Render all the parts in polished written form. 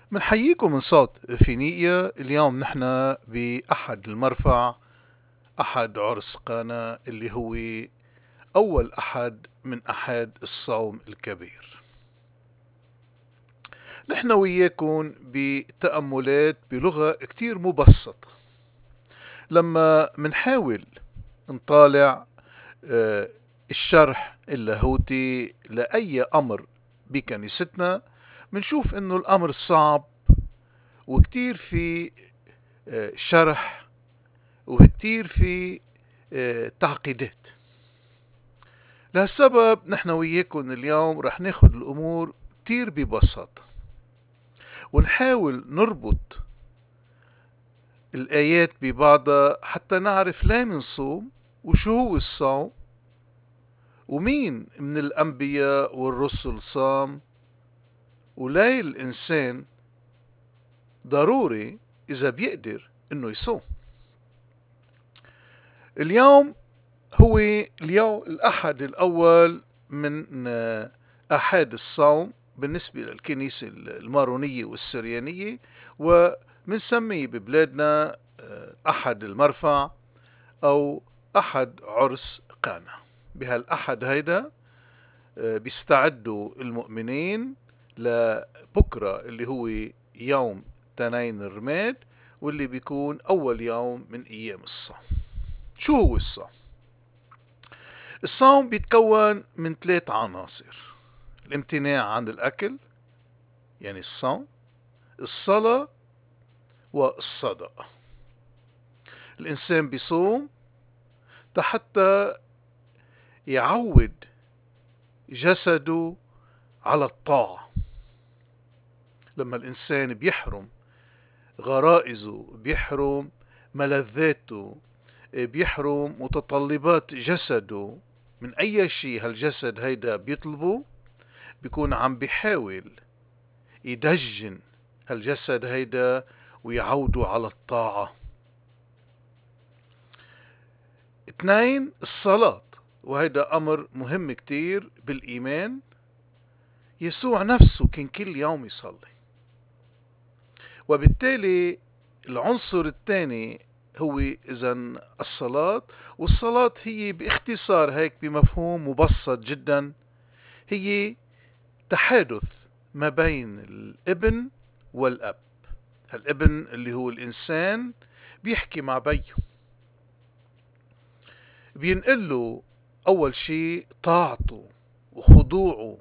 بنحييكم من صوت فينيقيا. اليوم نحن بأحد المرفع، أحد عرس قانا اللي هو أول أحد من أحد الصوم الكبير. نحن وياكم بتأملات بلغة كتير مبسطة لما منحاول نطالع الشرح اللاهوتي لأي أمر بكنيستنا. منشوف إنه الأمر صعب وكتير في شرح وكتير في تعقيدات. لهالسبب نحن وياكم اليوم رح ناخد الأمور كتير ببساطة ونحاول نربط الآيات ببعضها حتى نعرف ليه منصوم وشو هو الصوم ومين من الأنبياء والرسل صام وليه الإنسان ضروري إذا بيقدر إنه يصوم. اليوم هو اليوم الأحد الأول من أحد الصوم بالنسبة للكنيسة المارونية والسريانية، ومنسميه ببلادنا أحد المرفع أو أحد عرس قانا. بهالأحد هيدا بيستعدوا المؤمنين لبكرة اللي هو يوم تنين الرماد، واللي بيكون أول يوم من أيام الصوم. شو هو الصوم؟ الصوم بيتكون من 3 عناصر: الامتناع عن الأكل يعني الصوم، الصلاة، والصدقة. الإنسان بيصوم حتى يعود جسده على الطاعة. لما الإنسان بيحرم غرائزه، بيحرم ملذاته، بيحرم متطلبات جسده من أي شيء هالجسد هيدا بيطلبه، بيكون عم بيحاول يدجن هالجسد هيدا ويعودوا على الطاعة. 2 الصلاة، وهيدا أمر مهم كتير بالإيمان. يسوع نفسه كان كل يوم يصلي، وبالتالي العنصر الثاني هو إذن الصلاة. والصلاة هي باختصار هيك بمفهوم مبسط جدا هي تحادث ما بين الابن والأب. الابن اللي هو الإنسان بيحكي مع بيه، بينقل له أول شيء طاعته وخضوعه،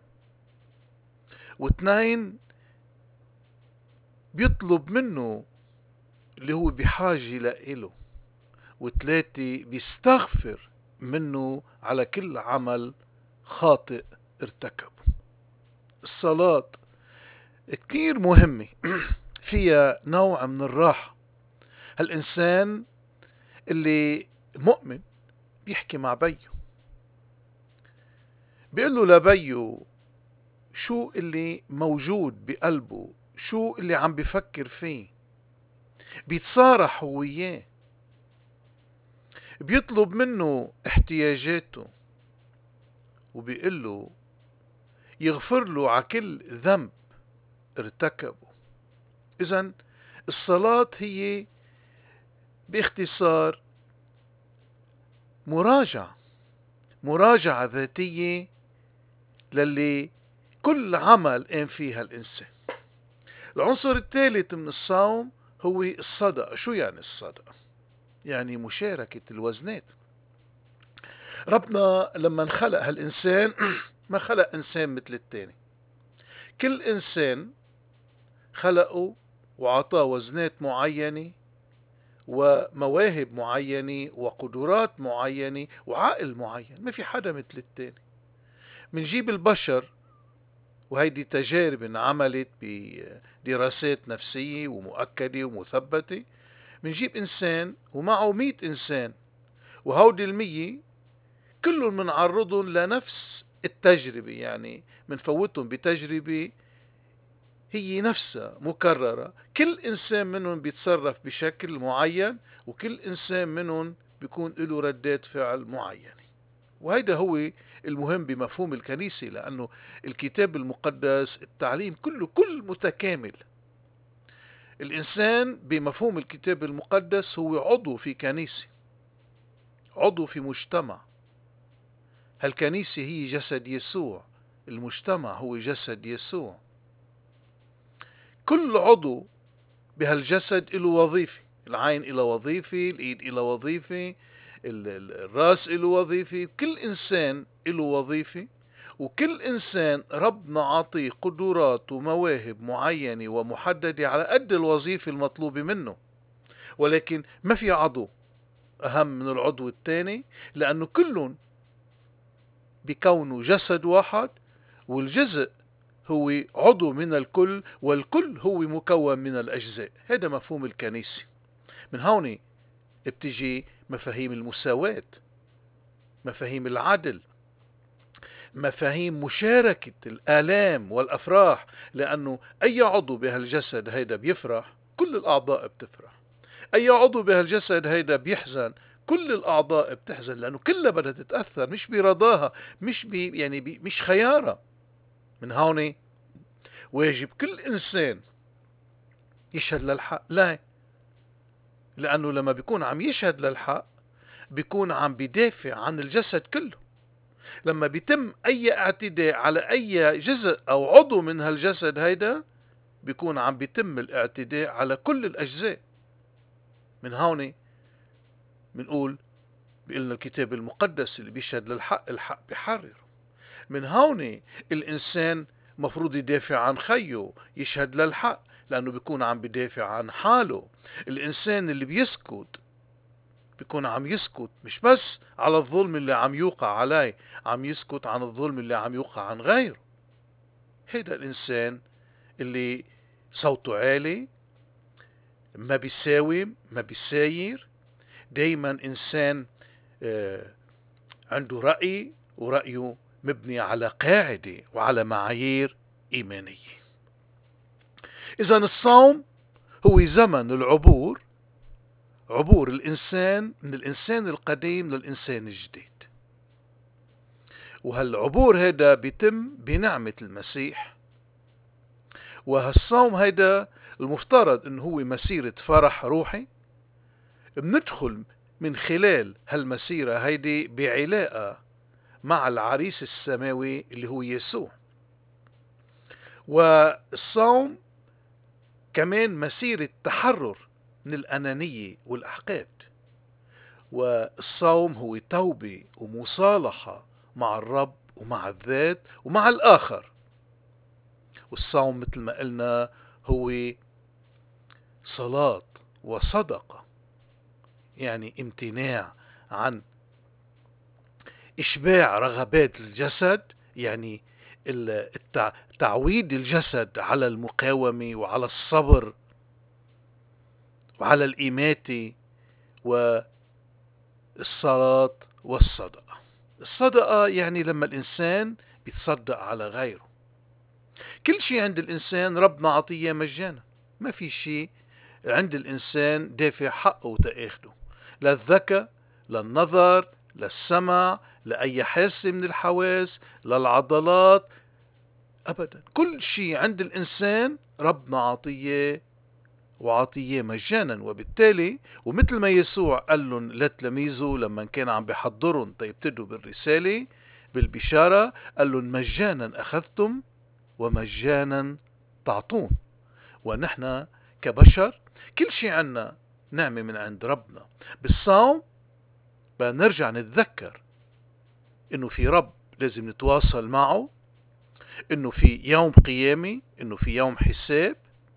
واثنين بيطلب منه اللي هو بحاجة لإله، وثلاثة بيستغفر منه على كل عمل خاطئ ارتكبه. الصلاة كتير مهمة فيها نوع من الراحة. هالإنسان اللي مؤمن بيحكي مع بيه، بيقول له لبيه شو اللي موجود بقلبه، شو اللي عم بفكر فيه، بيتصارح هو وياه، بيطلب منه احتياجاته، وبيقول له يغفر له على كل ذنب ارتكبه. إذن الصلاة هي باختصار مراجعة ذاتية للي كل عمل قام فيها الإنسان. العنصر الثالث من الصوم هو الصدقة. شو يعني الصدقة؟ يعني مشاركة الوزنات. ربنا لما خلق هالإنسان ما خلق إنسان مثل التاني. كل إنسان خلقه وعطاه وزنات معينة ومواهب معينة وقدرات معينة وعقل معين. ما في حدا مثل التاني. منجيب البشر، وهيدي تجارب انعملت بدراسات نفسية ومؤكدة ومثبتة. منجيب إنسان ومعه 100 إنسان، وهودي 100 كلهم منعرضهم لنفس التجربة، يعني منفوتهم بتجربة هي نفسها مكررة. كل إنسان منهم بيتصرف بشكل معين، وكل إنسان منهم بيكون له ردات فعل معينة. وهيدا هو المهم بمفهوم الكنيسة، لأنه الكتاب المقدس التعليم كله كل متكامل. الإنسان بمفهوم الكتاب المقدس هو عضو في كنيسة، عضو في مجتمع. هالكنيسة هي جسد يسوع، المجتمع هو جسد يسوع. كل عضو بهالجسد له وظيفة، العين له وظيفة، الإيد له وظيفة، الراس له وظيفة، كل إنسان له وظيفة. وكل إنسان ربنا عطيه قدرات ومواهب معينة ومحددة على قد الوظيفة المطلوبة منه. ولكن ما في عضو أهم من العضو الثاني، لأنه كلهم بكونوا جسد واحد، والجزء هو عضو من الكل، والكل هو مكون من الأجزاء. هذا مفهوم الكنيسة. من هون بتجي مفاهيم المساواة، مفاهيم العدل، مفاهيم مشاركة الآلام والأفراح، لأنه أي عضو بهالجسد هيدا بيفرح كل الأعضاء بتفرح، أي عضو بهالجسد هيدا بيحزن كل الأعضاء بتحزن، لأنه كلها بدها تتأثر، مش برضاها، مش خيارها. من هون واجب كل إنسان يشهد للحق. لا، لأنه لما بيكون عم يشهد للحق بيكون عم بيدافع عن الجسد كله. لما بيتم أي اعتداء على أي جزء أو عضو من هالجسد هيدا بيكون عم بيتم الاعتداء على كل الأجزاء. من هون بنقول بيقلنا الكتاب المقدس اللي بيشهد للحق الحق بيحرر. من هون الإنسان مفروض يدافع عن خيه، يشهد للحق، لأنه بيكون عم بيدافع عن حاله. الإنسان اللي بيسكت بيكون عم يسكت مش بس على الظلم اللي عم يوقع عليه، عم يسكت عن الظلم اللي عم يوقع عن غيره. هيدا الإنسان اللي صوته عالي، ما بيساوم، ما بيساير، دايما إنسان عنده رأي، ورأيه مبني على قاعدة وعلى معايير إيمانية. إذا الصوم هو زمن العبور، عبور الإنسان من الإنسان القديم للإنسان الجديد. وهالعبور هيدا بيتم بنعمة المسيح. وهالصوم هيدا المفترض انه هو مسيرة فرح روحي، بندخل من خلال هالمسيرة هيدي بعلاقة مع العريس السماوي اللي هو يسوع. والصوم كمان مسيرة تحرر من الأنانية والأحقاد. والصوم هو توبة ومصالحة مع الرب ومع الذات ومع الآخر. والصوم مثل ما قلنا هو صلاة وصدقة، يعني امتناع عن إشباع رغبات الجسد، يعني تعويد الجسد على المقاومة وعلى الصبر وعلى الإماتة، والصلاة والصدقة. الصدقة يعني لما الإنسان بيتصدق على غيره. كل شيء عند الإنسان ربنا عطيه مجانا، ما في شيء عند الإنسان دافع حقه تأخده، لا الذكاء، لا النظر، لا السمع، لا أي حاسة من الحواس، لا العضلات، أبدا. كل شيء عند الإنسان ربنا عطيه وعطيه مجانا. وبالتالي ومثل ما يسوع قال لهم لتلاميذه لما كان عم بيحضرهم يبتدوا بالرسالة بالبشارة، قال لهم مجانا أخذتم ومجانا تعطون. ونحن كبشر كل شيء عنا نعمة من عند ربنا. بالصوم بنرجع نتذكر انه في رب لازم نتواصل معه، انه في يوم قيامة، انه في يوم حساب،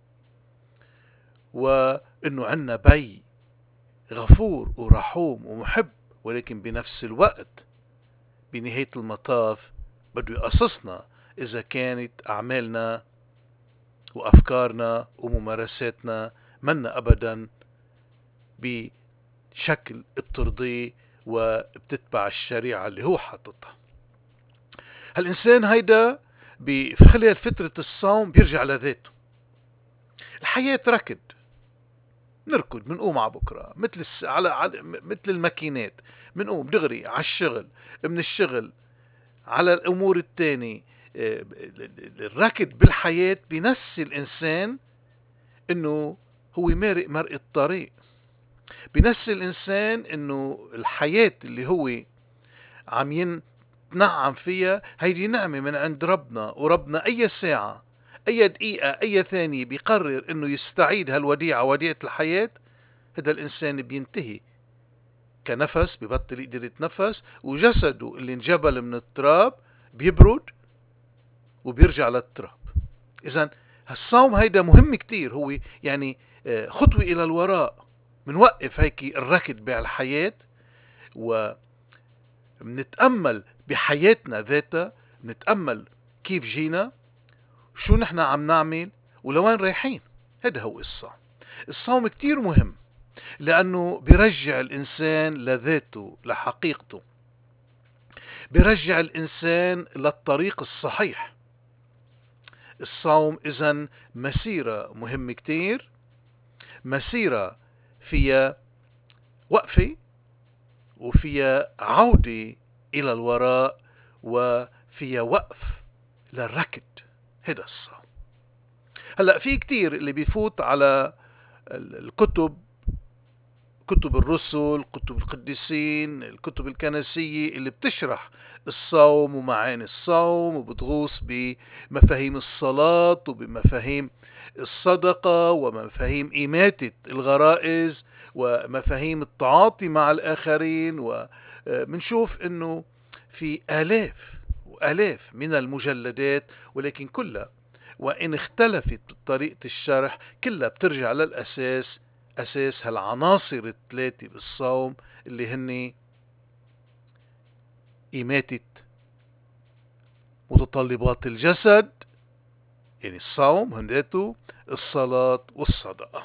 وانه عنا بي غفور ورحوم ومحب، ولكن بنفس الوقت بنهاية المطاف بده يقصصنا إذا كانت أعمالنا وأفكارنا وممارساتنا منا أبدا بشكل بترضيه وبتتبع الشريعة اللي هو حاططها. هالإنسان هيدا في خلال فترة الصوم بيرجع لذاته. الحياة ركض، نركض منقوم على بكرة مثل الماكينات، منقوم دغري على الشغل، من الشغل على الأمور التانية. الركض بالحياة بينسي الإنسان إنه هو مارق مرق الطريق، بنسي الإنسان إنه الحياة اللي هو عم ينعم فيها هيدي نعمة من عند ربنا، وربنا أي ساعة أي دقيقة أي ثانية بيقرر إنه يستعيد هالوديعة، وديعة الحياة، هذا الإنسان بينتهي كنفس، ببطل يقدر يتنفس، وجسده اللي انجبل من التراب بيبرد وبيرجع للتراب. إذا الصوم هيدا مهم كتير، هو يعني خطوة إلى الوراء، منوقف هيك الركض بالحياة ومنتأمل بحياتنا ذاتها، منتأمل كيف جينا، شو نحن عم نعمل، ولوين رايحين. هذا هو الصوم. الصوم كتير مهم لأنه بيرجع الإنسان لذاته، لحقيقته، بيرجع الإنسان للطريق الصحيح. الصوم إذن مسيرة مهمة كتير، مسيرة فيها وقفة وفيها عودة إلى الوراء وفيها وقف للركض. هذا الصوم. هلأ في كتير اللي بيفوت على الكتب، كتب الرسل، كتب القديسين، الكتب الكنسية اللي بتشرح الصوم ومعاني الصوم، وبتغوص بمفاهيم الصلاة وبمفاهيم الصدقة ومفاهيم إماتة الغرائز ومفاهيم التعاطي مع الآخرين. ومنشوف أنه في آلاف وآلاف من المجلدات، ولكن كلها وإن اختلفت طريقة الشرح كلها بترجع للأساس، أساس هالعناصر الثلاثة بالصوم اللي هن إماتة متطلبات الجسد، يعني الصوم هنداته، الصلاة والصدقة.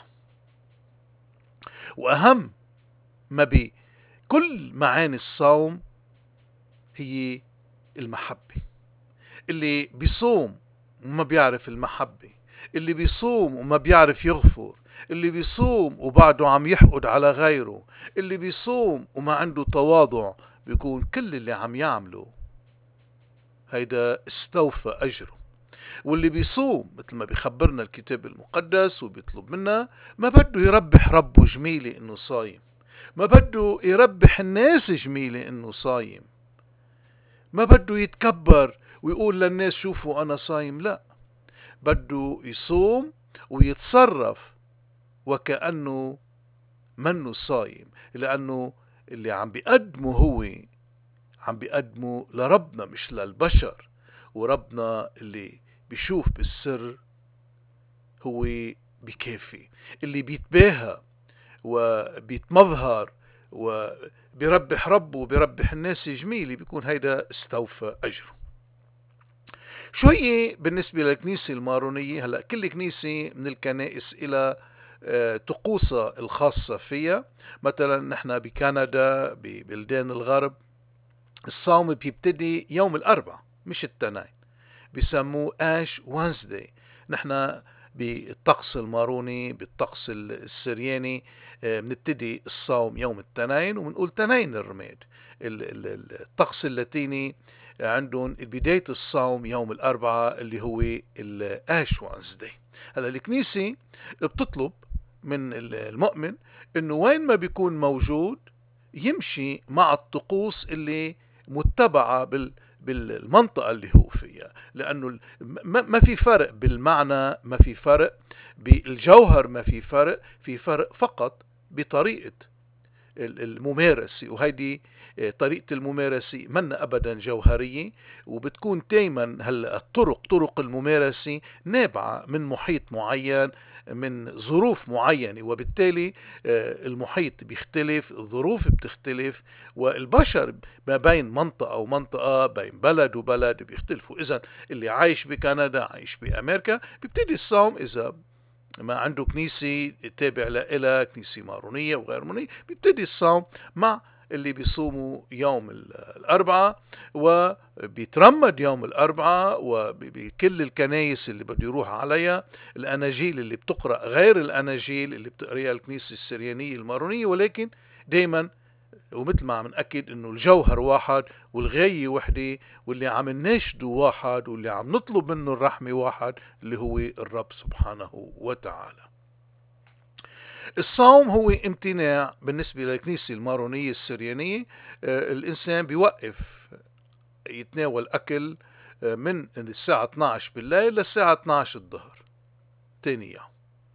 وأهم ما بكل معاني الصوم هي المحبة. اللي بيصوم وما بيعرف المحبة، اللي بيصوم وما بيعرف يغفر، اللي بيصوم وبعده عم يحقد على غيره، اللي بيصوم وما عنده تواضع، بيكون كل اللي عم يعمله هيدا استوفى أجره. واللي بيصوم مثل ما بيخبرنا الكتاب المقدس وبيطلب منا، ما بده يربح ربه جميلة انه صايم، ما بده يربح الناس جميلة انه صايم، ما بده يتكبر ويقول للناس شوفوا انا صايم. لا، بده يصوم ويتصرف وكأنه منه صايم، لأنه اللي عم بيقدمه هو عم بيقدمه لربنا مش للبشر. وربنا اللي بيشوف بالسر هو بكافي. اللي بيتباهى وبيتمظهر وبيربح ربه وبيربح الناس جميلة، بيكون هيدا استوفى أجره. شوية بالنسبة للكنيسة المارونية. هلأ كل كنيسة من الكنائس إلى طقوسها الخاصة فيها. مثلا نحن بكندا ببلدان الغرب الصوم بيبتدي يوم الأربعاء مش التنين، بيسموه آش وانسداي. نحن بالطقس الماروني بالطقس السرياني بنبتدي الصوم يوم التنين وبنقول تنين الرماد. الطقس اللاتيني عندهم بداية الصوم يوم الأربعاء اللي هو الآش وانسداي. هلا الكنيسة بتطلب من المؤمن انه وين ما بيكون موجود يمشي مع الطقوس اللي متبعة بالمنطقة اللي هو فيها، لأنه ما في فرق بالمعنى، ما في فرق بالجوهر، ما في فرق، في فرق فقط بطريقة الممارسة. وهيدي طريقة الممارسة منا أبدا جوهرية، وبتكون دايما هلا طرق الممارسة نابعة من محيط معين، من ظروف معينة، وبالتالي المحيط بيختلف، الظروف بتختلف، والبشر ما بين منطقة ومنطقة، بين بلد وبلد بيختلفوا. إذا اللي عايش بكندا، عايش بأمريكا، بيبتدي الصوم إذا ما عنده كنيسة تابع لها، كنيسة مارونية وغير مارونية، بيبتدي الصوم مع اللي بيصوموا يوم الأربعاء، وبيترمد يوم الأربعاء. وبكل الكنايس اللي بده يروح عليها الأناجيل اللي بتقرأ غير الأناجيل اللي بتقريها الكنيسة السريانية المارونية، ولكن دايما ومثل ما عم نأكد انه الجوهر واحد والغاية وحدة، واللي عم نناشده واحد، واللي عم نطلب منه الرحمة واحد، اللي هو الرب سبحانه وتعالى. الصوم هو امتناع بالنسبة للكنيسة المارونية السريانية. الإنسان بيوقف يتناول أكل من الساعة 12 بالليل للساعة 12 الظهر تاني يوم.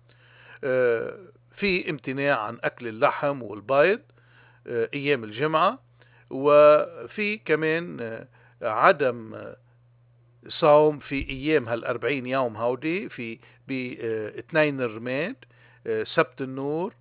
في امتناع عن أكل اللحم والبيض أيام الجمعة، وفي كمان عدم صوم في أيام هال40 يوم هودي في باثنين الرماد، سبت النور،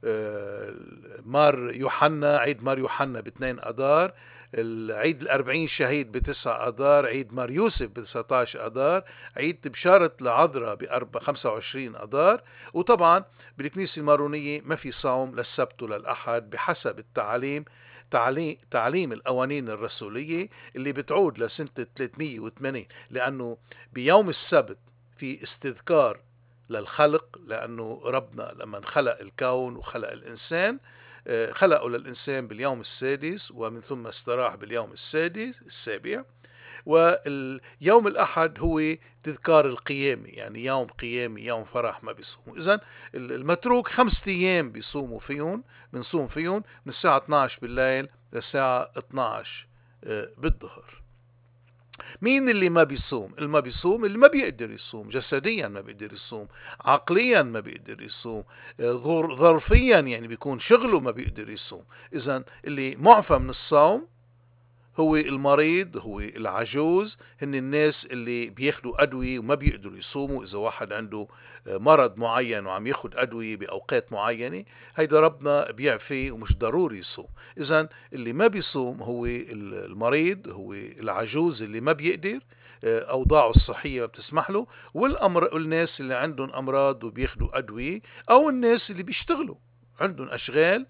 مار يوحنا، عيد مار يوحنا ب2 أذار، العيد ال40 شهيد ب9 أذار، عيد مار يوسف ب19 أذار، عيد بشارة العذراء ب25 أذار. وطبعا بالكنيسة المارونية ما في صوم للسبت وللأحد بحسب التعاليم، تعليم القوانين الرسولية اللي بتعود لسنة 308، لأنه بيوم السبت في استذكار للخلق، لأنه ربنا لما خلق الكون وخلق الإنسان خلقه للإنسان باليوم السادس، ومن ثم استراح باليوم السابع. واليوم الأحد هو تذكار القيامة، يعني يوم قيامي، يوم فرح ما بيصوموا. إذن المتروك 5 أيام بيصوموا فيهم، بنصوم فيهم من الساعة 12 بالليل للساعة 12 بالظهر. مين اللي ما بيصوم؟ اللي ما بيصوم اللي ما بيقدر يصوم جسديا، ما بيقدر يصوم عقليا، ما بيقدر يصوم ظرفيا، يعني بيكون شغله ما بيقدر يصوم. إذن اللي معفى من الصوم هو المريض، هو العجوز، هن الناس اللي بياخدوا أدوية وما بيقدروا يصوموا. إذا واحد عنده مرض معين وعم ياخد أدوية بأوقات معينة، هيدا ربنا بيعفي ومش ضروري يصوم. إذن اللي ما بيصوم هو المريض، هو العجوز اللي ما بيقدر، أوضاعه الصحية ما بتسمح له، والناس اللي عندهم أمراض وبياخدوا أدوية، أو الناس اللي بيشتغلوا عندهم أشغال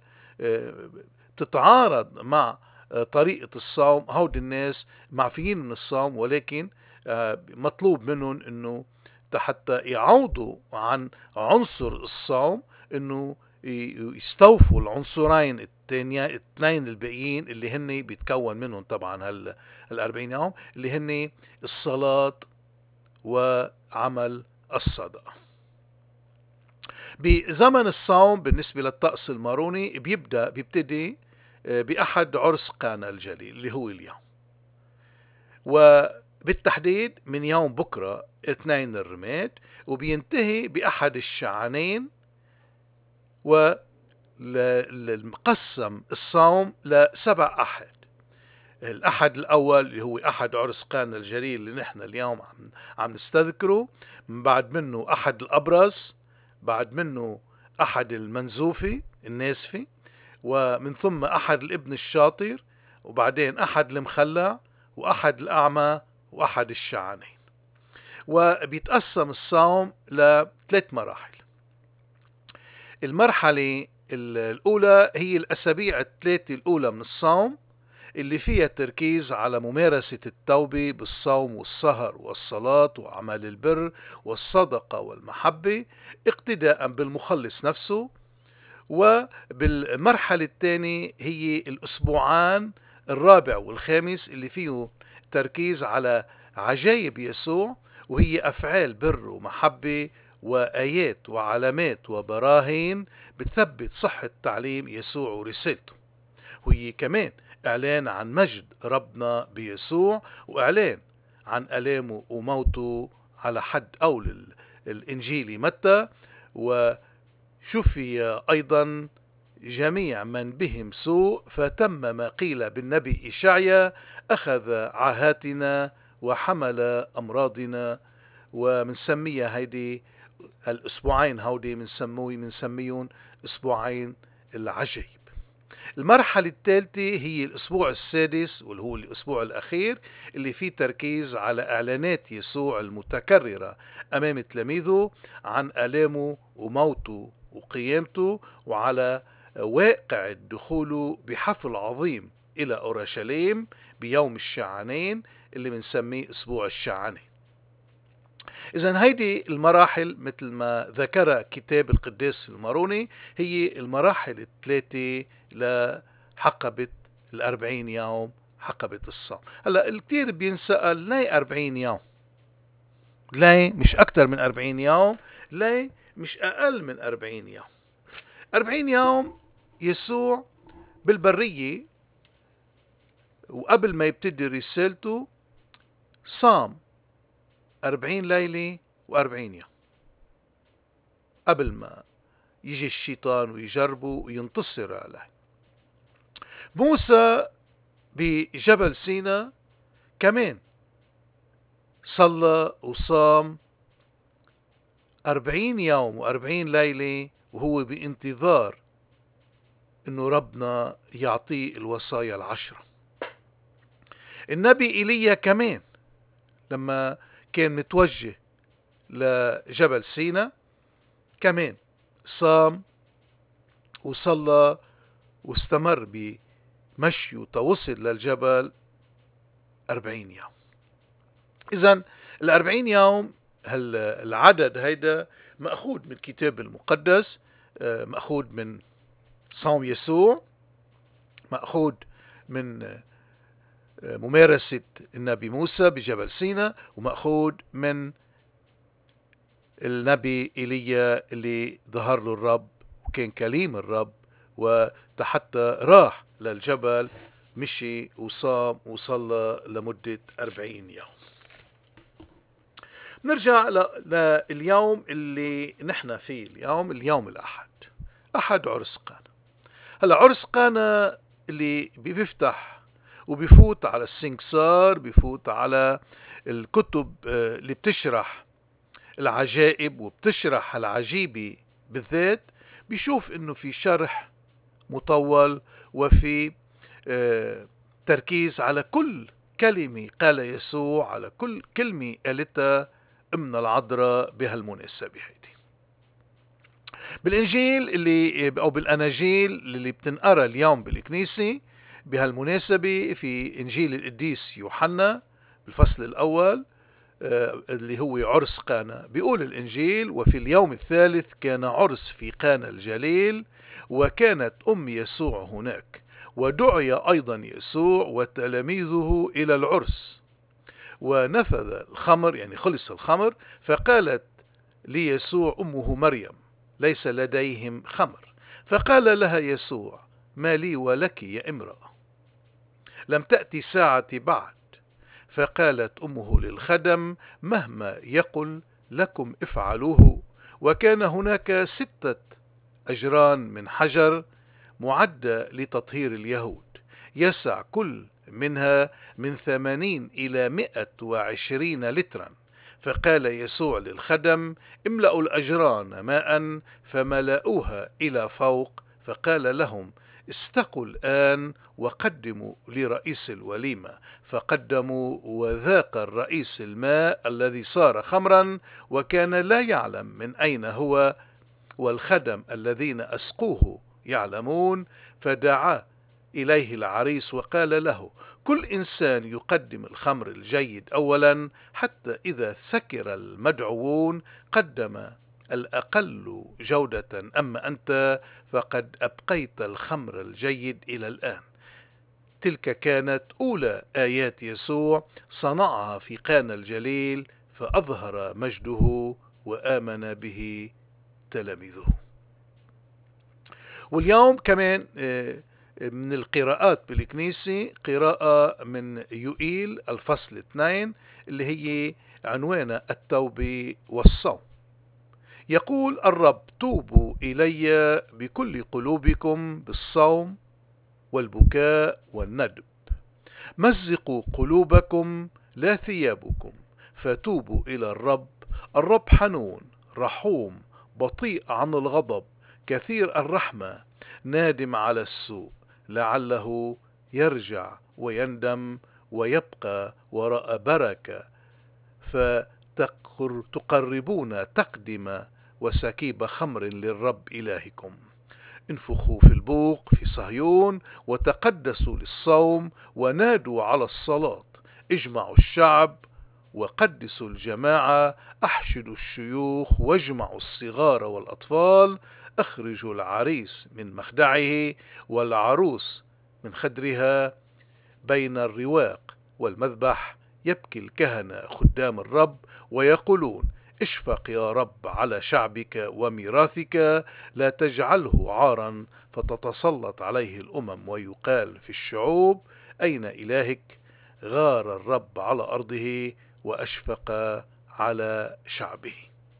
تتعارض مع طريقة الصوم. هود الناس معفيين من الصوم، ولكن مطلوب منهم انه حتى يعوضوا عن عنصر الصوم انه يستوفوا العنصرين الاثنين الباقيين اللي هن بيتكون منهم طبعا ال40 يوم، اللي هن الصلاة وعمل الصدقة. بزمن الصوم بالنسبة للطقس الماروني بيبتدي بأحد عرس قانا الجليل اللي هو اليوم، وبالتحديد من يوم بكرة 2 الرماد، وبينتهي بأحد الشعانين. ومقسم الصوم ل7 أحد. الأحد الأول اللي هو أحد عرس قانا الجليل اللي نحن اليوم عم نستذكره، من بعد منه أحد الأبرص، بعد منه أحد المنزوفي الناسفي، ومن ثم أحد الابن الشاطر، وبعدين أحد المخلع، وأحد الأعمى، وأحد الشعانين. وبيتقسم الصوم ل3 مراحل. المرحلة الأولى هي الأسابيع ال3 الأولى من الصوم، اللي فيها تركيز على ممارسة التوبة بالصوم والسهر والصلاة وأعمال البر والصدقة والمحبة اقتداء بالمخلص نفسه. وبالمرحلة الثانية هي الأسبوعان الرابع والخامس، اللي فيه تركيز على عجائب يسوع، وهي أفعال بر ومحبة وآيات وعلامات وبراهين بتثبت صحة تعليم يسوع ورسالته. وهي كمان إعلان عن مجد ربنا بيسوع، وإعلان عن ألامه وموته على حد قول الإنجيلي متى. وشفي أيضا جميع من بهم سوء، فتم ما قيل بالنبي إشعيا: أخذ عاهاتنا وحمل أمراضنا. ومنسميها هيدي الأسبوعين هودي منسميون أسبوعين العجيب. المرحلة الثالثة هي الأسبوع السادس، واللي هو الأسبوع الأخير، اللي فيه تركيز على إعلانات يسوع المتكررة أمام تلاميذه عن آلامه وموته وقيامته، وعلى واقع دخوله بحفل عظيم إلى أورشليم بيوم الشعانين اللي بنسميه أسبوع الشعانين. إذن هيدي المراحل مثل ما ذكر كتاب القديس الماروني هي المراحل ال3 لحقبة 40 يوم، حقبة الصوم. هلا الكثير بينسأل ليه 40 يوم؟ ليه مش أكثر من 40 يوم؟ ليه مش أقل من 40 يوم؟ 40 يوم يسوع بالبرية، وقبل ما يبتدي رسالته صام 40 ليلة و40 يوم قبل ما يجي الشيطان ويجربه وينتصر عليه. موسى بجبل سيناء كمان صلى وصام 40 يوم و40 ليلة وهو بانتظار انه ربنا يعطيه الوصايا العشرة. النبي ايليا كمان لما كان متوجه لجبل سيناء كمان صام وصلى واستمر بمشيه توصل للجبل 40 يوم. إذن 40 يوم العدد هيدا مأخوذ من الكتاب المقدس، مأخوذ من صوم يسوع، مأخوذ من ممارسة النبي موسى بجبل سيناء، ومأخوذ من النبي إيليا اللي ظهر له الرب وكان كليم الرب، وحتى راح للجبل مشي وصام وصلى لمدة 40 يوم. نرجع لليوم اللي نحن فيه اليوم الأحد، أحد عرس قانا. هلا عرس قانا اللي بيفتح وبيفوت على السنكسار، بيفوت على الكتب اللي بتشرح العجائب وبتشرح العجيبة بالذات، بيشوف انه في شرح مطول وفي تركيز على كل كلمة قال يسوع، على كل كلمة قالتها من العذراء بهالمناسبة هيدي. بالإنجيل اللي أو بالأناجيل اللي بتنقرأ اليوم بالكنيسة بهالمناسبة، في إنجيل القديس يوحنا بالفصل الأول اللي هو عرس قانا، بيقول الإنجيل: وفي اليوم الثالث كان عرس في قانا الجليل، وكانت أم يسوع هناك، ودعي أيضا يسوع وتلاميذه إلى العرس، ونفذ الخمر، يعني خلص الخمر، فقالت ليسوع أمه مريم: ليس لديهم خمر. فقال لها يسوع: ما لي ولك يا امرأة، لم تأتي ساعتي بعد. فقالت أمه للخدم: مهما يقل لكم افعلوه. وكان هناك 6 أجران من حجر معدة لتطهير اليهود، يسع كل منها من 80 إلى 120 لترا. فقال يسوع للخدم: املأوا الأجران ماء، فملأوها إلى فوق. فقال لهم: استقوا الآن وقدموا لرئيس الوليمة. فقدموا، وذاق الرئيس الماء الذي صار خمرا، وكان لا يعلم من أين هو، والخدم الذين أسقوه يعلمون. فدعا إليه العريس وقال له: كل إنسان يقدم الخمر الجيد أولا، حتى إذا سكر المدعوون قدم الأقل جودة، أما أنت فقد أبقيت الخمر الجيد إلى الآن. تلك كانت أولى آيات يسوع صنعها في قانا الجليل، فأظهر مجده وآمن به تلاميذه. واليوم كمان من القراءات بالكنيسة قراءة من يوئيل الفصل 2 اللي هي عنوانها التوبة والصوم. يقول الرب: توبوا إلي بكل قلوبكم بالصوم والبكاء والندب، مزقوا قلوبكم لا ثيابكم، فتوبوا إلى الرب. الرب حنون رحوم، بطيء عن الغضب، كثير الرحمة، نادم على السوء، لعله يرجع ويندم ويبقى وراء بركة. فتقربون تقدمة وسكيب خمر للرب إلهكم. انفخوا في البوق في صهيون، وتقدسوا للصوم، ونادوا على الصلاة. اجمعوا الشعب وقدسوا الجماعة، احشدوا الشيوخ واجمعوا الصغار والأطفال. اخرجوا العريس من مخدعه والعروس من خدرها. بين الرواق والمذبح يبكي الكهنة خدام الرب ويقولون: اشفق يا رب على شعبك وميراثك، لا تجعله عارا فتتسلط عليه الأمم ويقال في الشعوب أين إلهك؟ غار الرب على أرضه وأشفق على شعبه.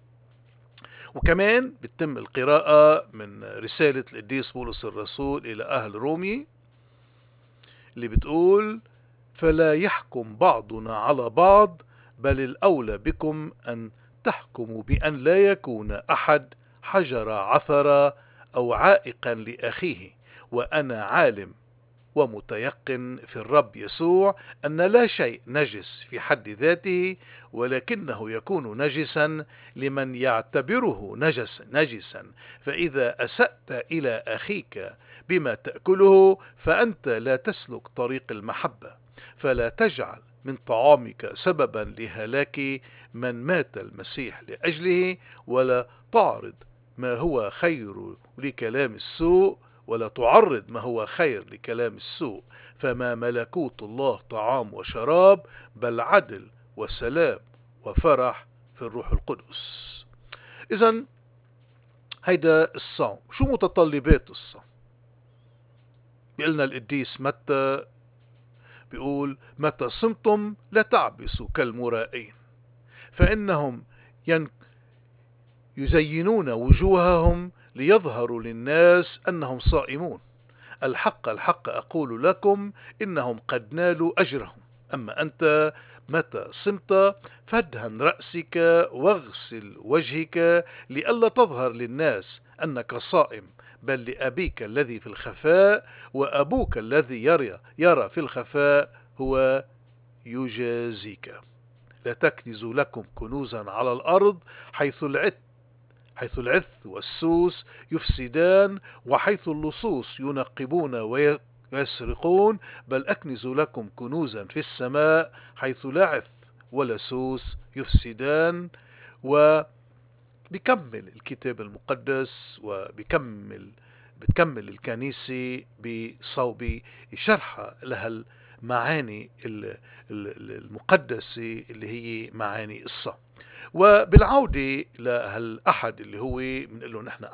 وكمان بتتم القراءة من رسالة القديس بولس الرسول إلى أهل رومي اللي بتقول: فلا يحكم بعضنا على بعض، بل الأولى بكم أن تحكموا بأن لا يكون أحد حجر عثر أو عائقا لأخيه، وأنا عالم ومتيقن في الرب يسوع أن لا شيء نجس في حد ذاته، ولكنه يكون نجسا لمن يعتبره نجسا. فإذا أسأت إلى أخيك بما تأكله فأنت لا تسلك طريق المحبة. فلا تجعل من طعامك سببا لهلاك من مات المسيح لأجله، ولا تعرض ما هو خير لكلام السوء، ولا تعرض ما هو خير لكلام السوء. فما ملكوت الله طعام وشراب، بل عدل وسلام وفرح في الروح القدس. إذن هيدا الصوم. شو متطلبات الصوم؟ بيقلنا القديس متى، بيقول: متى صمتم لا تعبسوا كالمرائين، فإنهم يزينون وجوههم ليظهروا للناس أنهم صائمون. الحق الحق أقول لكم إنهم قد نالوا أجرهم. أما أنت متى صمت فادهن رأسك واغسل وجهك، لئلا تظهر للناس أنك صائم، بل لأبيك الذي في الخفاء، وأبوك الذي يرى في الخفاء هو يجازيك. لا تكنزوا لكم كنوزا على الأرض، حيث العث والسوس يفسدان، وحيث اللصوص ينقبون ويسرقون، بل أكنزوا لكم كنوزا في السماء، حيث لا عث ولا سوس يفسدان. وبكمل الكتاب المقدس بتكمل الكنيسة بصوب شرح لها المعاني المقدسة اللي هي معاني الصوم. وبالعودة لهالأحد اللي هو بنقول له نحن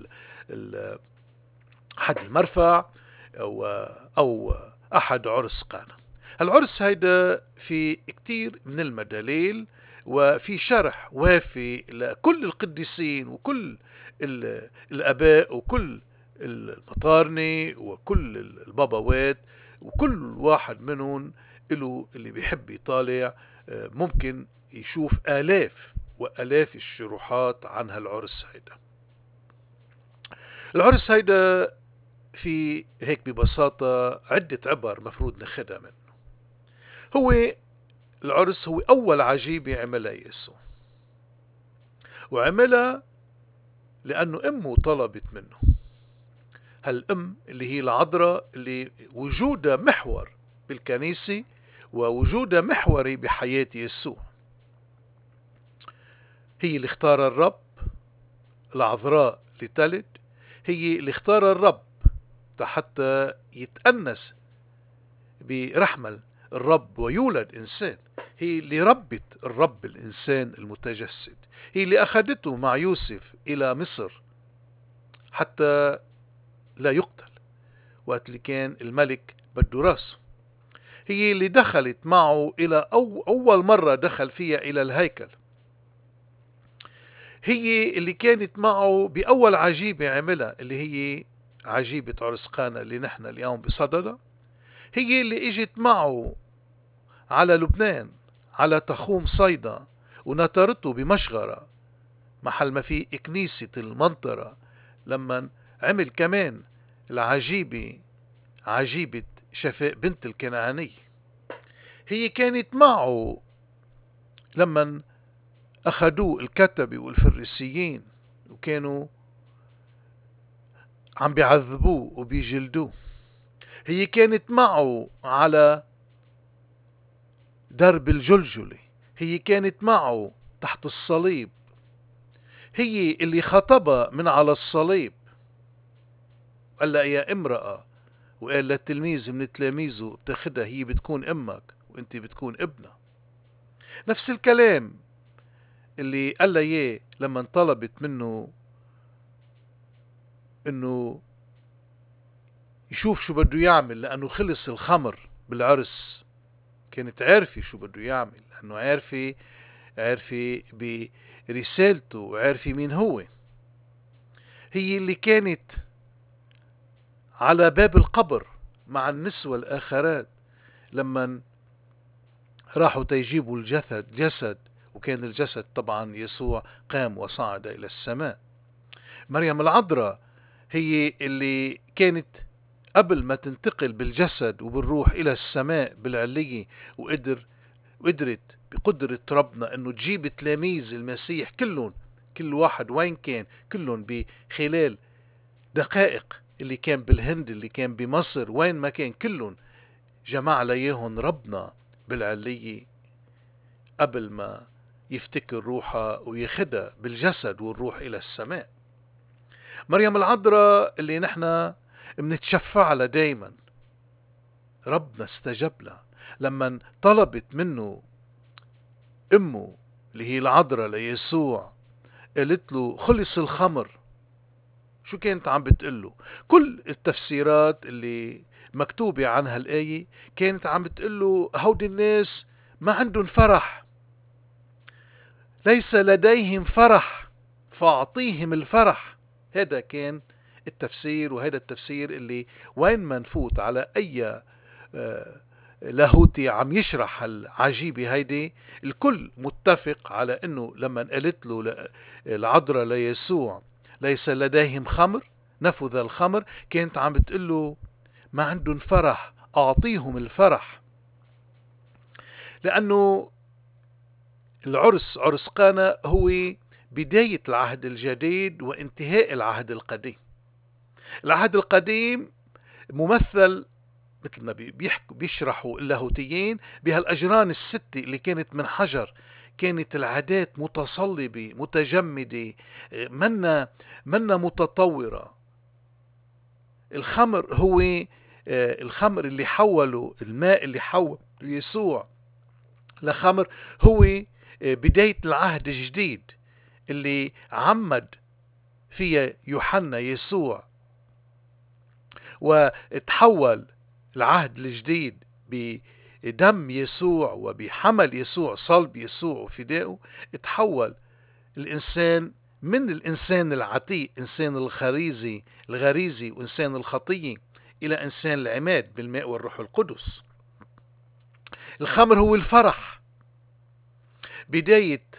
أحد المرفع أو أحد عرس قانا. العرس هيدا في كتير من المدليل، وفي شرح وافي لكل القديسين وكل الآباء وكل المطارنة وكل البابوات، وكل واحد منهم له اللي بيحب يطالع ممكن يشوف آلاف وآلاف الشروحات عن هالعرس هيدا. العرس هيدا في هيك ببساطة عدة عبر مفروض ناخدها منه. العرس هو أول عجيبة عملها يسوع، وعملها لأنه أمه طلبت منه. هالأم اللي هي العذراء، اللي وجودها محور بالكنيسة ووجودها محوري بحياة يسوع. هي اللي اختار الرب، العذراء اللي تلد، هي اللي اختار الرب حتى يتأنس برحمل الرب ويولد إنسان. هي اللي ربت الرب الإنسان المتجسد. هي اللي أخذته مع يوسف إلى مصر حتى لا يقتل وقت اللي كان الملك بده راسه. هي اللي دخلت معه إلى أول مرة دخل فيها إلى الهيكل. هي اللي كانت معه بأول عجيبة عملها، اللي هي عجيبة عرس قانا اللي نحن اليوم بصددها. هي اللي اجت معه على لبنان، على تخوم صيدا، ونطرته بمشغرة محل ما في كنيسة المنطرة، لما عمل كمان العجيبة، عجيبة شفاء بنت الكنعاني. هي كانت معه لما أخذوه الكتبة والفريسيين وكانوا عم بيعذبوه وبيجلدوه. هي كانت معه على درب الجلجلة. هي كانت معه تحت الصليب. هي اللي خطبها من على الصليب، قال لها يا امرأة، وقال للتلميذ من تلاميذه بتاخدها هي بتكون امك وانت بتكون ابنها. نفس الكلام اللي قال لها اياه لما طلبت منه انه يشوف شو بده يعمل، لانه خلص الخمر بالعرس. كانت عارفة شو بده يعمل، لانه عارفة برسالته وعارفة مين هو. هي اللي كانت على باب القبر مع النسوة الآخرات لما راحوا تيجيبوا جسد، وكان الجسد طبعا يسوع قام وصعد إلى السماء. مريم العذراء هي اللي كانت قبل ما تنتقل بالجسد وبالروح إلى السماء بالعلية، وقدرت بقدرة ربنا أنه تجيب تلاميذ المسيح كلهم، كل واحد وين كان، كلهم بخلال دقائق، اللي كان بالهند، اللي كان بمصر، وين ما كان، كلهم جمع ليهن ربنا بالعلية قبل ما يفتكر روحها ويخدها بالجسد والروح إلى السماء. مريم العذراء اللي نحن منتشفع لها دايما، ربنا استجاب لها لما طلبت منه أمه اللي هي العذراء ليسوع، قالت له خلص الخمر. شو كانت عم بتقله؟ كل التفسيرات اللي مكتوبة عن هالآية كانت عم بتقله هودي الناس ما عندهم فرح، ليس لديهم فرح فأعطيهم الفرح. هذا كان التفسير، وهذا التفسير اللي وين ما نفوت على أي لاهوتي عم يشرح العجيبة هيدي، الكل متفق على أنه لما قالت له العذراء ليسوع ليس لديهم خمر، نفذ الخمر، كانت عم بتقول له ما عندهم فرح، أعطيهم الفرح. لأنه العرس، عرس قانا، هو بداية العهد الجديد وانتهاء العهد القديم. العهد القديم ممثل مثل ما بيشرحوا اللاهوتيين بهالأجران الستة اللي كانت من حجر. كانت العادات متصلبة متجمدة، منا متطورة. الخمر هو الخمر اللي حوله، الماء اللي حول يسوع لخمر، هو بداية العهد الجديد اللي عمد فيها يوحنا يسوع، وتحول العهد الجديد بدم يسوع وبحمل يسوع، صلب يسوع وفدائه. تحول الإنسان من الإنسان العتيق، إنسان الغريزي وإنسان الخطية، إلى إنسان العماد بالماء والروح القدس. الخمر هو الفرح. بداية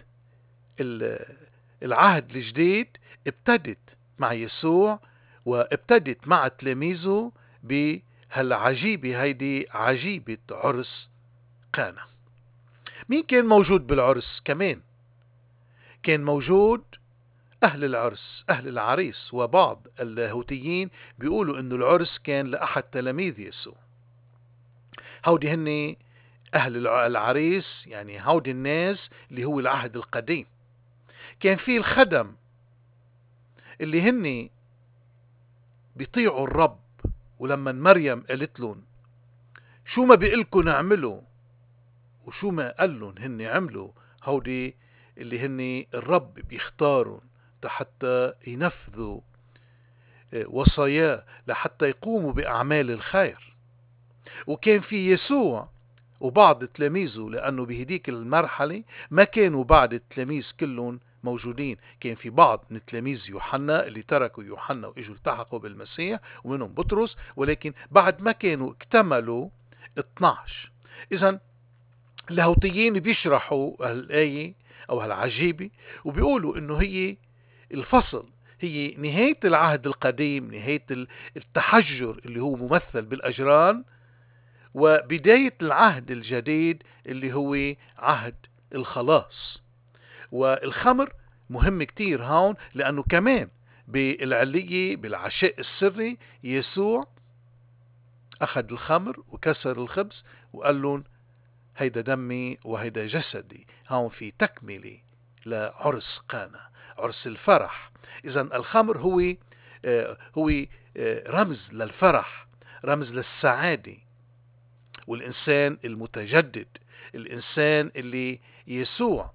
العهد الجديد ابتدت مع يسوع وابتدت مع تلاميذه بهالعجيبة هيدي، عجيبة عرس قانا. مين كان موجود بالعرس كمان؟ كان موجود أهل العرس، أهل العريس. وبعض اللاهوتيين بيقولوا إنه العرس كان لأحد تلاميذ يسوع. هودي هن أهل العريس، يعني هودي الناس اللي هو العهد القديم. كان في الخدم اللي هن بيطيعوا الرب، ولما مريم قالت لهم شو ما بيقلكوا نعملوا وشو ما قال لهم هن عملوا، هودي اللي هن الرب بيختارون حتى ينفذوا وصاياه، لحتى يقوموا بأعمال الخير. وكان في يسوع وبعض تلاميذه، لأنه بهديك المرحلة ما كانوا بعد التلاميذ كلهم موجودين. كان في بعض من تلاميذ يوحنا اللي تركوا يوحنا وإجوا التحقوا بالمسيح، ومنهم بطرس، ولكن بعد ما كانوا اكتملوا 12. إذن اللاهوتيين بيشرحوا هالآية أو هالعجيبة وبيقولوا إنه هي الفصل، هي نهاية العهد القديم، نهاية التحجر اللي هو ممثل بالأجران، وبداية العهد الجديد اللي هو عهد الخلاص. والخمر مهم كتير هون، لأنه كمان بالعلية بالعشاء السري يسوع أخذ الخمر وكسر الخبز وقال لهم هيدا دمي وهيدا جسدي. هون في تكملة لعرس قانا، عرس الفرح. إذن الخمر هو رمز للفرح، رمز للسعادة. والإنسان المتجدد، الإنسان اللي يسوع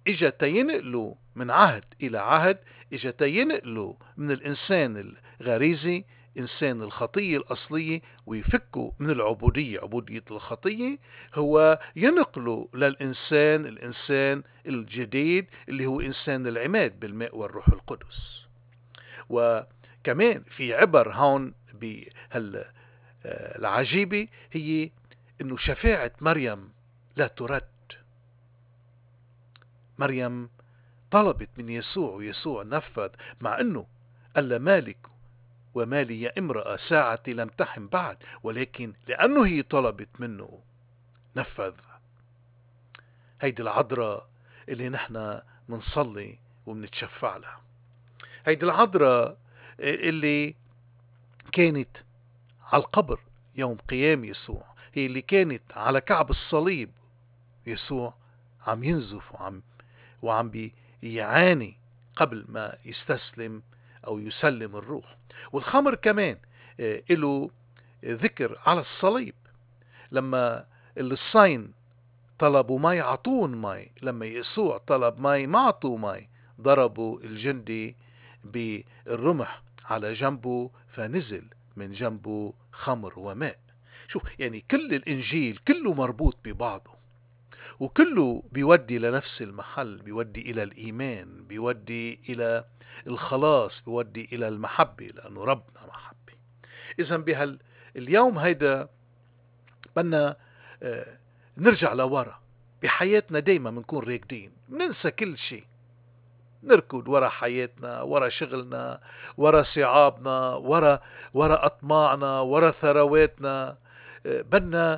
إجا تينقلوا من عهد إلى عهد، إجا تينقلوا من الإنسان الغريزي إنسان الخطية الأصلية ويفكوا من العبودية، عبودية الخطية، هو ينقلوا للإنسان الإنسان الجديد اللي هو إنسان العماد بالماء والروح القدس. وكمان في عبر هون العجيبة هي إنه شفاعة مريم لا ترد. مريم طلبت من يسوع ويسوع نفذ، مع أنه قال مالك ومالي يا امرأة ساعتي لم تحن بعد، ولكن لأنه هي طلبت منه نفذ. هيدي العذراء اللي نحن منصلي ومنتشفع لها، هيدي العذراء اللي كانت على القبر يوم قيام يسوع، هي اللي كانت على كعب الصليب يسوع عم ينزف وعم بيعاني قبل ما يستسلم أو يسلم الروح. والخمر كمان له ذكر على الصليب، لما الصين طلبوا مي عطون مي، لما يسوع طلب مي ما عطوه مي، ضربوا الجندي بالرمح على جنبه فنزل من جنبه خمر وماء. شوف يعني كل الإنجيل كله مربوط ببعضه، وكله بيودي لنفس المحل، بيودي إلى الإيمان، بيودي إلى الخلاص، بيودي إلى المحبة، لأنه ربنا محبة. إذن اليوم هيدا بدنا نرجع لورا بحياتنا. دايما بنكون راكدين، بننسى كل شيء، نركض ورا حياتنا، ورا شغلنا، ورا صعابنا، ورا أطماعنا، ورا ثرواتنا. بدنا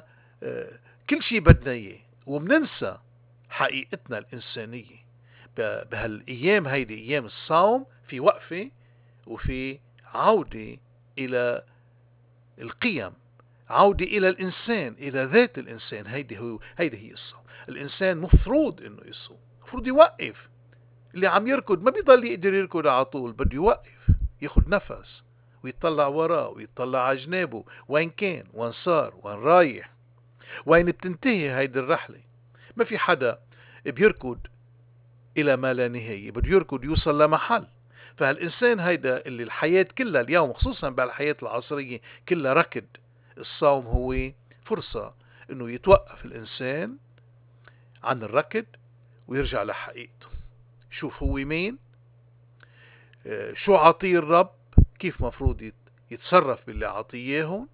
كل شيء بدنا إياه، وبننسى حقيقتنا الإنسانية. بهالأيام هيدي أيام الصوم في وقفة وفي عودة إلى القيم، عودة إلى الإنسان، إلى ذات الإنسان. هيدي هي الصوم. الإنسان مفروض إنه يصوم، مفروض يوقف. اللي عم يركض ما بيضل يقدر يركض على طول، بده يوقف، ياخد نفس ويطلع وراه ويطلع على جنابه، وين كان، وين صار، وين رايح، وين بتنتهي هيدي الرحلة. ما في حدا بيركض إلى ما لا نهاية، بده يركض يوصل لمحل. فهالإنسان هيدا اللي الحياة كلها اليوم، خصوصا بالحياة العصرية، كلها ركض. الصوم هو فرصة إنه يتوقف الإنسان عن الركض ويرجع لحقيقته. شوف هو مين، شو عطيه الرب، كيف مفروض يتصرف باللي عطيهن،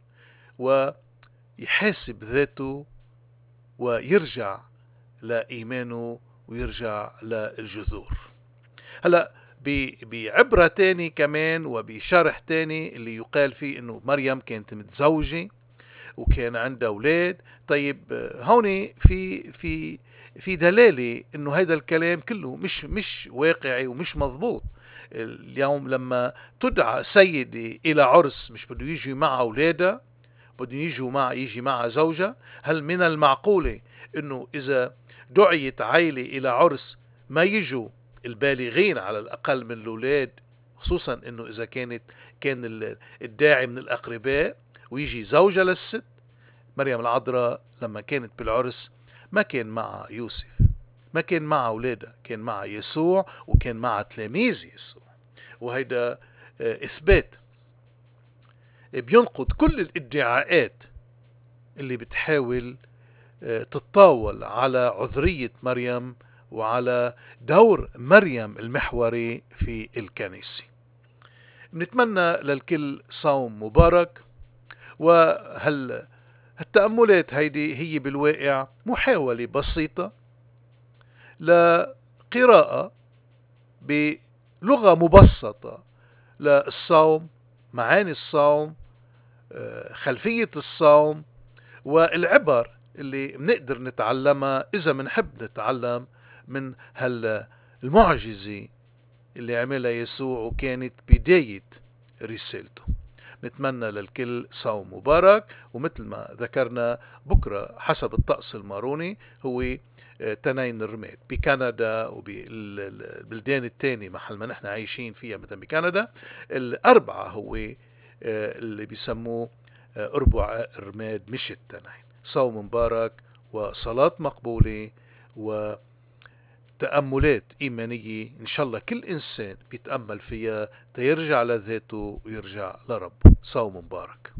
ويحاسب ذاته ويرجع لإيمانه ويرجع للجذور. هلأ بعبرة تاني كمان وبشرح تاني اللي يقال فيه انه مريم كانت متزوجة وكان عندها أولاد. طيب هون في دلالة انه هذا الكلام كله مش واقعي ومش مضبوط. اليوم لما تدعى سيدة إلى عرس، مش بده يجي معها أولادها، بده يجي معها زوجها. هل من المعقولة انه إذا دعيت عائلة إلى عرس ما يجوا البالغين على الأقل من الأولاد، خصوصا انه إذا كان الداعي من الأقرباء، ويجي زوجها للست؟ مريم العذراء لما كانت بالعرس ما كان معها يوسف، ما كان معها أولادها، كان معها يسوع وكان معها تلاميذ يسوع. وهيدا إثبات بينقض كل الادعاءات اللي بتحاول تتطاول على عذرية مريم وعلى دور مريم المحوري في الكنيسة. بنتمنى للكل صوم مبارك. التأملات هيدي هي بالواقع محاولة بسيطة لقراءة بلغة مبسطة للصوم، معاني الصوم، خلفية الصوم، والعبر اللي بنقدر نتعلمها إذا منحب نتعلم من المعجزة اللي عملها يسوع وكانت بداية رسالته. نتمنى للكل صوم مبارك. ومثل ما ذكرنا بكرة حسب الطقس الماروني هو تنين الرماد بكندا وبالبلدان التانية محل ما نحن عايشين فيها مثلا بكندا. الأربعة هو اللي بيسموه أربع الرماد مش التنين. صوم مبارك وصلاة مقبولة و تأملات إيمانية إن شاء الله كل إنسان بيتأمل فيها تيرجع لذاته ويرجع لربه. صوم مبارك.